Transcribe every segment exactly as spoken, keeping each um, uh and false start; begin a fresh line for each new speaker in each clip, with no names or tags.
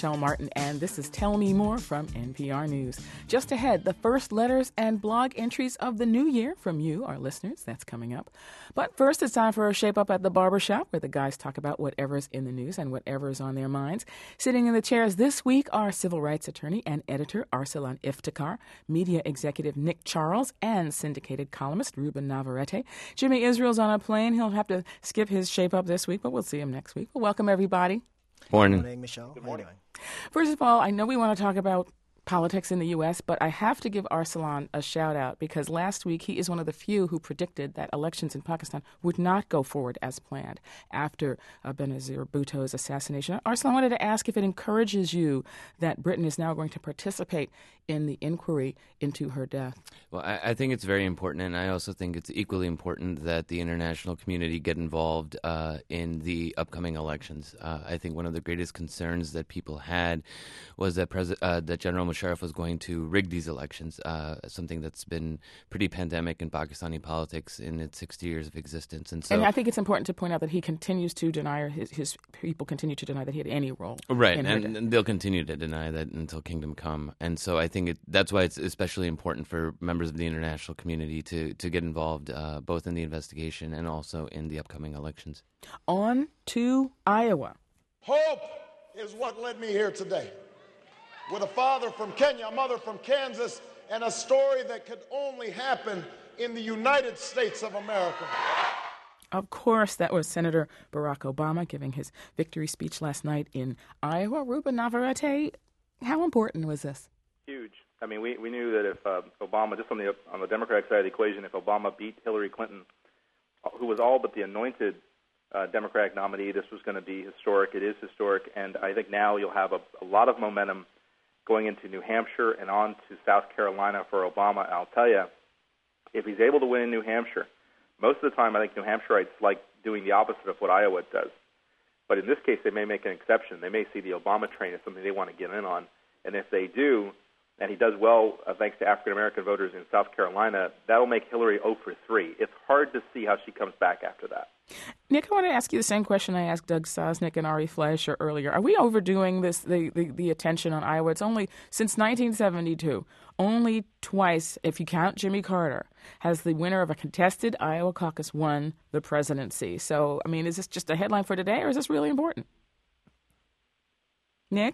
Michelle Martin, and this is Tell Me More from N P R News. Just ahead, the first letters and blog entries of the new year from you, our listeners. That's coming up. But first, it's time for a Shape Up at the Barbershop, where the guys talk about whatever's in the news and whatever's on their minds. Sitting in the chairs this week are civil rights attorney and editor Arsalan Iftikhar, media executive Nick Charles, and syndicated columnist Ruben Navarrete. Jimmy Israel's on a plane. He'll have to skip his Shape Up this week, but we'll see him next week. Well, welcome, everybody.
Morning.
Good morning, Michelle.
Good morning.
First of all, I know we want to talk about politics in the U S, but I have to give Arsalan a shout out because last week he is one of the few who predicted that elections in Pakistan would not go forward as planned after uh, Benazir Bhutto's assassination. Arsalan, wanted to ask if it encourages you that Britain is now going to participate in the inquiry into her death.
Well, I, I think it's very important, and I also think it's equally important that the international community get involved uh, in the upcoming elections. Uh, I think one of the greatest concerns that people had was that Pres- uh, that General Musharraf was going to rig these elections, uh, something that's been pretty pandemic in Pakistani politics in its sixty years of existence. And so,
and I think it's important to point out that he continues to deny, or his, his people continue to deny that he had any role.
Right,
in
and,
her death.
and they'll continue to deny that until kingdom come. And so I think it, that's why it's especially important for members of the international community to, to get involved uh, both in the investigation and also in the upcoming elections.
On to Iowa.
Hope is what led me here today. With a father from Kenya, a mother from Kansas, and a story that could only happen in the United States of America.
Of course, that was Senator Barack Obama giving his victory speech last night in Iowa. Ruben Navarrete, how important was this?
Huge. I mean, we, we knew that if uh, Obama, just on the on the Democratic side of the equation, if Obama beat Hillary Clinton, who was all but the anointed uh, Democratic nominee, this was going to be historic. It is historic, and I think now you'll have a, a lot of momentum going into New Hampshire and on to South Carolina for Obama. And I'll tell you, if he's able to win in New Hampshire, most of the time I think New Hampshireites like doing the opposite of what Iowa does. But in this case, they may make an exception. They may see the Obama train as something they want to get in on. And if they do, and he does well uh, thanks to African-American voters in South Carolina, that'll make Hillary zero for three. It's hard to see how she comes back after that.
Nick, I want to ask you the same question I asked Doug Sosnick and Ari Fleischer earlier. Are we overdoing this, the, the, the attention on Iowa? It's only, since nineteen seventy-two, only twice, if you count Jimmy Carter, has the winner of a contested Iowa caucus won the presidency. So, I mean, is this just a headline for today, or is this really important? Nick?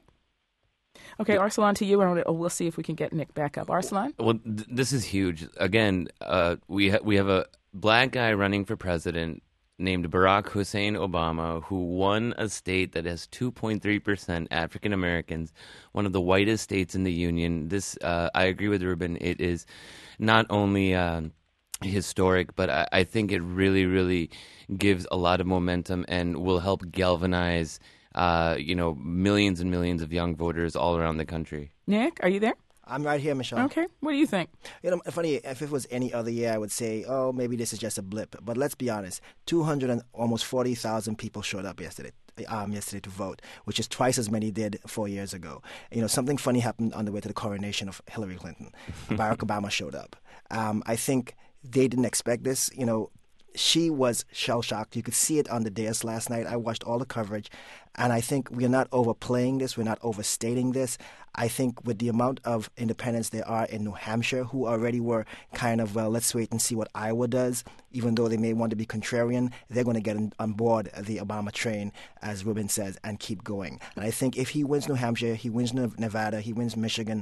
Okay, Arsalan, to you, and we'll see if we can get Nick back up. Arsalan?
Well, th- this is huge. Again, uh, we ha- we have a black guy running for president named Barack Hussein Obama, who won a state that has two point three percent African Americans, one of the whitest states in the union. This, uh, I agree with Ruben, it is not only uh, historic, but I-, I think it really, really gives a lot of momentum and will help galvanize, uh, you know, millions and millions of young voters all around the country.
Nick, are you there?
I'm right here, Michelle.
Okay. What do you think?
You know, funny, if it was any other year, I would say, oh, maybe this is just a blip. But let's be honest, two hundred and almost forty thousand people showed up yesterday. Um, yesterday to vote, which is twice as many did four years ago. You know, something funny happened on the way to the coronation of Hillary Clinton. Barack Obama showed up. Um, I think they didn't expect this. You know, she was shell-shocked. You could see it on the dais last night. I watched all the coverage, and I think we're not overplaying this. We're not overstating this. I think with the amount of independents there are in New Hampshire who already were kind of, well, let's wait and see what Iowa does, even though they may want to be contrarian, they're going to get on board the Obama train, as Ruben says, and keep going. And I think if he wins New Hampshire, he wins Nevada, he wins Michigan,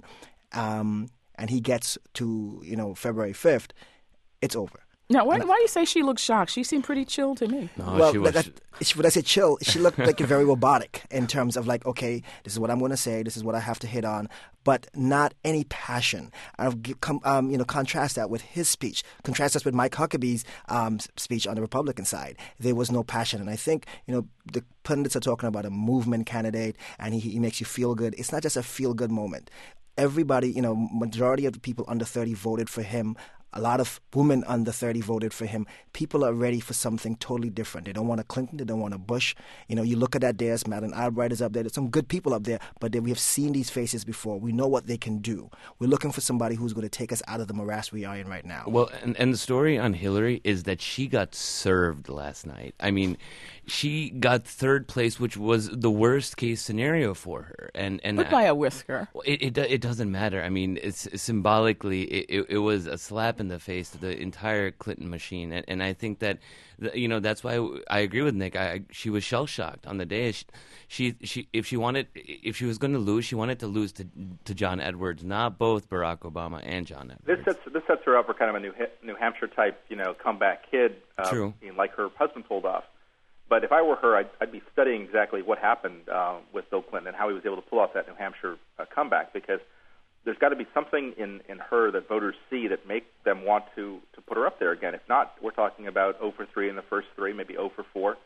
um, and he gets to, you know, February fifth, it's over.
Now, why, why do you say she looked shocked? She seemed pretty chill to me.
No,
well,
she was.
that, that, when I say chill, she looked like very robotic in terms of like, okay, this is what I'm going to say, this is what I have to hit on, but not any passion. I've come, um, you know, contrast that with his speech. Contrast that with Mike Huckabee's um, speech on the Republican side. There was no passion, and I think, you know, the pundits are talking about a movement candidate, and he, he makes you feel good. It's not just a feel good moment. Everybody, you know, majority of the people under thirty voted for him. A lot of women under thirty voted for him. People are ready for something totally different. They don't want a Clinton. They don't want a Bush. You know, you look at that dais, Madeleine Albright is up there. There's some good people up there, but they, we have seen these faces before. We know what they can do. We're looking for somebody who's going to take us out of the morass we are in right now.
Well, and, and the story on Hillary is that she got served last night. I mean, she got third place, which was the worst case scenario for her. And and
But by a whisker.
It, it it doesn't matter. I mean, it's symbolically, it, it, it was a slap in the face to the entire Clinton machine, and, and I think that, you know, that's why I agree with Nick. I, she was shell shocked on the day. She, she, she if she wanted, if she was going to lose, she wanted to lose to to John Edwards, not both Barack Obama and John Edwards.
This sets this sets her up for kind of a New New Hampshire type, you know, comeback kid, uh,
True.
like her husband pulled off. But if I were her, I'd, I'd be studying exactly what happened uh, with Bill Clinton and how he was able to pull off that New Hampshire uh, comeback, because there's got to be something in, in her that voters see that make them want to, to put her up there again. If not, we're talking about zero for three in the first three, maybe zero for four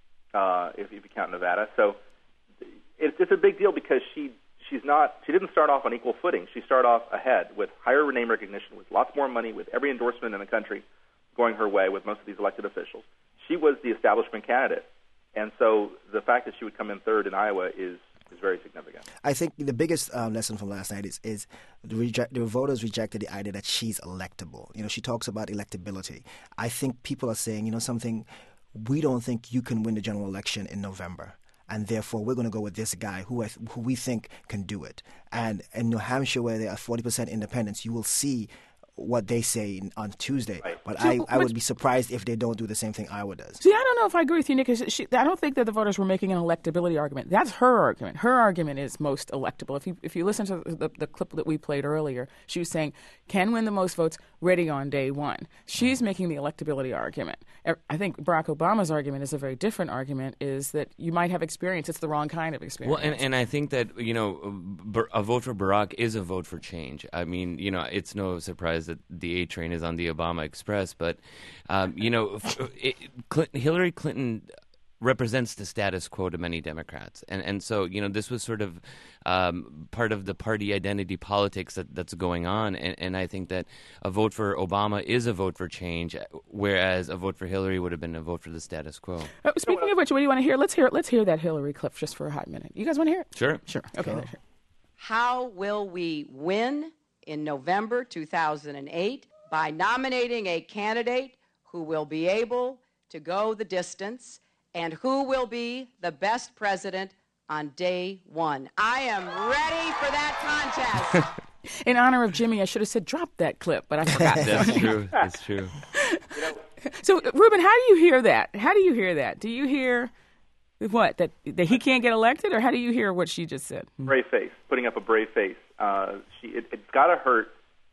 uh, if, if you count Nevada. So it, it's a big deal because she she's not she didn't start off on equal footing. She started off ahead with higher name recognition, with lots more money, with every endorsement in the country going her way with most of these elected officials. She was the establishment candidate. And so the fact that she would come in third in Iowa is, is very significant.
I think the biggest um, lesson from last night is, is the, reject, the voters rejected the idea that she's electable. You know, she talks about electability. I think people are saying, you know, something, we don't think you can win the general election in November. And therefore, we're going to go with this guy who, I, who we think can do it. And in New Hampshire, where there are forty percent independents, you will see what they say on Tuesday.
Right.
But
So,
I, I
which-
would be surprised if they don't do the same thing Iowa does.
See, I don't know if I agree with you, Nick. 'Cause she, I don't think that the voters were making an electability argument. That's her argument. Her argument is most electable. If you if you listen to the, the clip that we played earlier, she was saying, can win the most votes ready on day one. She's making the electability argument. I think Barack Obama's argument is a very different argument, is that you might have experience. It's the wrong kind of experience.
Well, and, and I think that, you know, Bar- a vote for Barack is a vote for change. I mean, you know, it's no surprise that the A train is on the Obama Express, but, um, you know, it, Clinton, Hillary Clinton represents the status quo to many Democrats. And and so, you know, this was sort of um, part of the party identity politics that, that's going on. And, and I think that a vote for Obama is a vote for change, whereas a vote for Hillary would have been a vote for the status quo.
Uh, speaking of which, what do you want to hear? Let's hear let's hear that Hillary clip just for a hot minute. You guys want to hear it?
Sure.
Sure. Okay. Let's hear it.
How will we win in November two thousand eight? By nominating a candidate who will be able to go the distance and who will be the best president on day one. I am ready for that contest.
In honor of Jimmy, I should have said drop that clip, but I forgot.
That's true. That's true.
So, Ruben, how do you hear that? How do you hear that? Do you hear what, that that he can't get elected, or how do you hear what she just said?
Brave face, putting up a brave face. Uh, she, it, it's got to hurt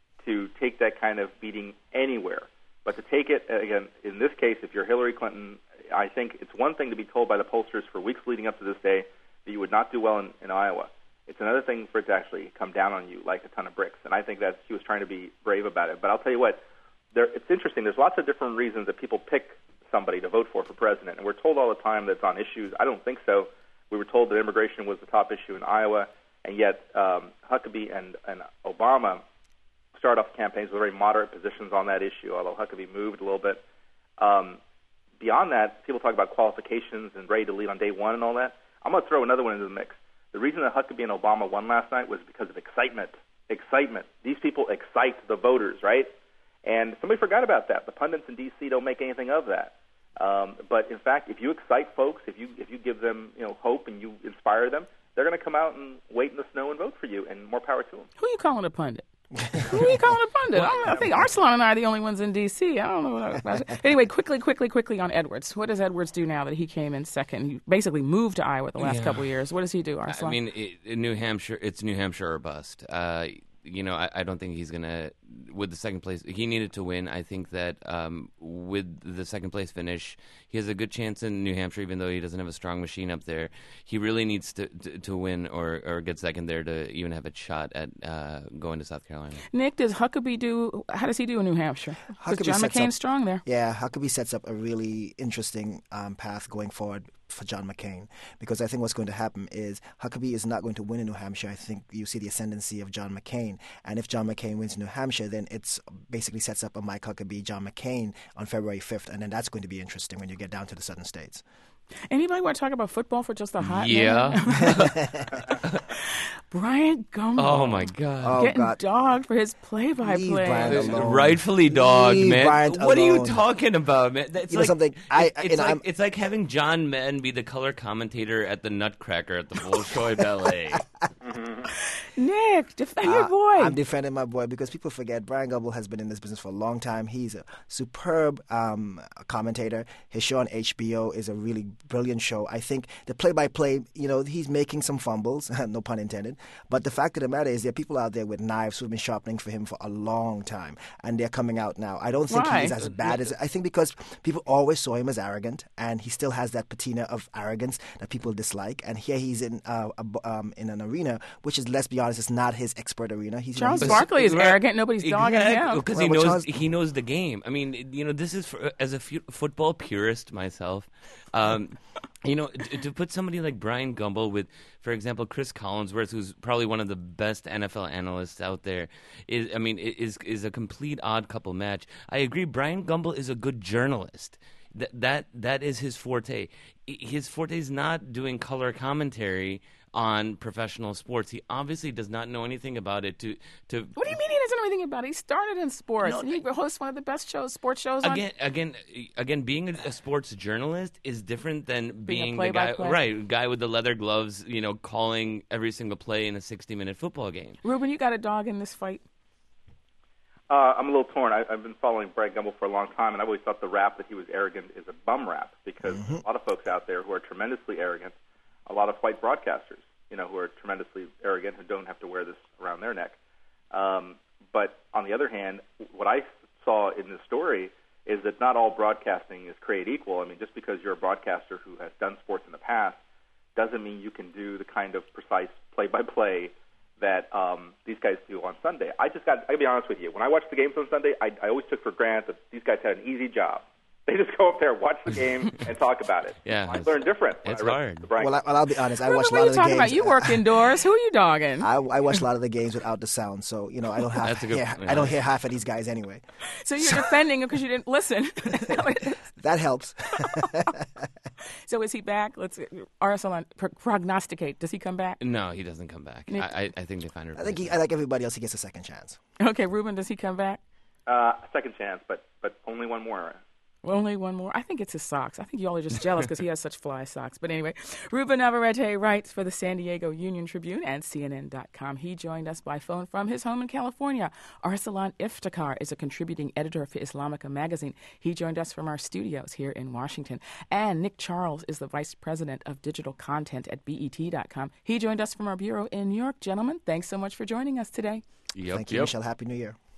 to take that kind of beating anywhere. But to take it, again, in this case, if you're Hillary Clinton, I think it's one thing to be told by the pollsters for weeks leading up to this day that you would not do well in, in Iowa. It's another thing for it to actually come down on you like a ton of bricks. And I think that she was trying to be brave about it. But I'll tell you what, there, it's interesting. There's lots of different reasons that people pick somebody to vote for for president. And we're told all the time that it's on issues. I don't think so. We were told that immigration was the top issue in Iowa, and yet um, Huckabee and, and Obama started off campaigns with very moderate positions on that issue, although Huckabee moved a little bit. Um, beyond that, people talk about qualifications and ready to lead on day one and all that. I'm going to throw another one into the mix. The reason that Huckabee and Obama won last night was because of excitement. Excitement. These people excite the voters, right? And somebody forgot about that. The pundits in D C don't make anything of that. Um, but in fact, if you excite folks, if you if you give them you know hope and you inspire them, they're going to come out and wait in the snow and vote for you. And more power to them.
Who are you calling a pundit? Who are you calling a pundit? I, don't know. I think Arsalan and I are the only ones in D C I don't know what I was about to say. Anyway, quickly, quickly, quickly on Edwards. What does Edwards do now that he came in second? He basically moved to Iowa the last
Yeah.
couple of years. What does he do, Arsalan?
I mean, it, in New Hampshire, it's New Hampshire or bust. Uh, you know, I, I don't think he's going to, with the second place, he needed to win. I think that um, with the second place finish, he has a good chance in New Hampshire, even though he doesn't have a strong machine up there. He really needs to to, to win or, or get second there to even have a shot at uh, going to South Carolina.
Nick, does Huckabee do, how does he do in New Hampshire? Because
Huckabee
John
sets
McCain's
up-
strong there.
Yeah, Huckabee sets up a really interesting um, path going forward for John McCain, because I think what's going to happen is Huckabee is not going to win in New Hampshire. I think you see the ascendancy of John McCain, and if John McCain wins New Hampshire, then it's basically sets up a Mike Huckabee, John McCain on February fifth, and then that's going to be interesting when you get down to the southern states.
Anybody want to talk about football for just a hot
Yeah.
minute? Brian Gumbel.
Oh my God!
Oh,
Getting
God.
dogged for his play-by-play.
Leave Brian alone.
Rightfully dogged,
Leave
man.
Brian
What are you
alone.
talking about, man? That's
You know
like,
something? I-
it- it's
you know,
like
I'm-
it's like having John Madden be the color commentator at the Nutcracker at the Bolshoi Ballet.
Nick, defend your
Uh,
boy.
I'm defending my boy because people forget Brian Gumbel has been in this business for a long time. He's a superb um, commentator. His show on H B O is a really brilliant show. I think the play-by-play, you know, he's making some fumbles, no pun intended. But the fact of the matter is there are people out there with knives who've been sharpening for him for a long time, and they're coming out now. I don't think
Why?
he is as bad as I think because people always saw him as arrogant, and he still has that patina of arrogance that people dislike. And here he's in uh, a, b- um, in an arena which is, let's be honest, it's not his expert arena. He's
Charles
he's,
Barkley is
Right.
arrogant. Nobody's dogging him.
because
Well,
he
but
knows
Charles-
he knows the game. I mean, you know, this is for, as a fu- football purist myself. Um, you know, to, to put somebody like Brian Gumbel with, for example, Chris Collinsworth, who's probably one of the best N F L analysts out there, is I mean, is is a complete odd couple match. I agree. Brian Gumbel is a good journalist. That that that is his forte. His forte is not doing color commentary on professional sports. He obviously does not know anything about it. To to
What do you mean he doesn't know anything about it? He started in sports.
No,
and he hosts one of the best shows, sports shows on.
again, again, again, being a, a sports journalist is different than
Being a
being, the guy,
play-by-play.
right? Guy with the leather gloves, you know, calling every single play in a sixty-minute football game.
Ruben, you got a dog in this fight.
Uh, I'm a little torn. I, I've been following Brian Gumbel for a long time, and I've always thought the rap that he was arrogant is a bum rap because
Mm-hmm.
a lot of folks out there who are tremendously arrogant, a lot of white broadcasters, you know, who are tremendously arrogant who don't have to wear this around their neck. Um, but on the other hand, what I saw in this story is that not all broadcasting is created equal. I mean, just because you're a broadcaster who has done sports in the past doesn't mean you can do the kind of precise play-by-play that um, these guys do on Sunday. I just got, I gotta be honest with you, when I watched the games on Sunday, I, I always took for granted that these guys had an easy job. They just go up there, watch the game, and talk about it.
Yeah,
I
it's-
learned different. when
it's
I read
hard.
the Brian
well, I, well, I'll be honest. I
Ruben,
watched a
what
lot
are you
of the
talking
games.
about? You work indoors. Who are you dogging?
I, I watch a lot of the games without the sound, so you know I don't have
That's a good-
hear,
yeah.
I don't hear half of these guys anyway.
So you're defending him because you didn't listen.
That helps.
So is he back? Let's Arsalan pro- prognosticate. Does he come back?
No, he doesn't come back.
Nick-
I, I, I think they find her.
I think he, I like everybody else. He gets a second chance.
Okay, Ruben, does he come back?
Uh, second chance, but but only one more.
Well, only one more. I think it's his socks. I think you all are just jealous because he has such fly socks. But anyway, Ruben Navarrete writes for the San Diego Union Tribune and C N N dot com. He joined us by phone from his home in California. Arsalan Iftikhar is a contributing editor for Islamica magazine. He joined us from our studios here in Washington. And Nick Charles is the vice president of digital content at B E T dot com. He joined us from our bureau in New York. Gentlemen, thanks so much for joining us today.
Yep,
Thank you,
yep.
Michelle. Happy New Year.